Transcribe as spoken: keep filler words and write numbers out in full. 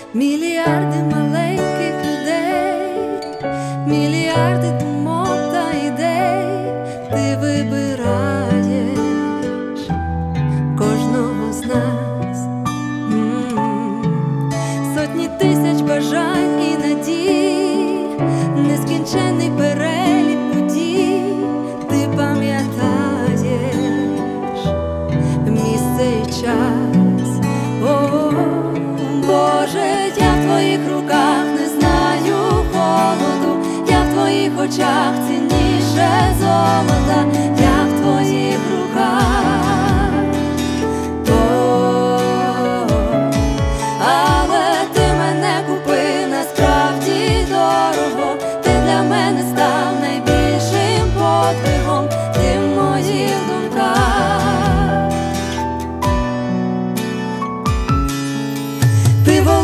Мільярди маленьких людей, мільярди думок та ідей, ти вибираєш кожного з нас. М-м-м. Сотні тисяч бажань і надій, нескінченний перелік подій, ти пам'ятаєш місце і час. О, Боже, я в твоїх руках не знаю холоду, я в твоїх очах цінніше золота, я в твоїх руках. О, але ти мене купив насправді дорого, ти для мене став найбільшим подвигом, ти в моїх думках. Ти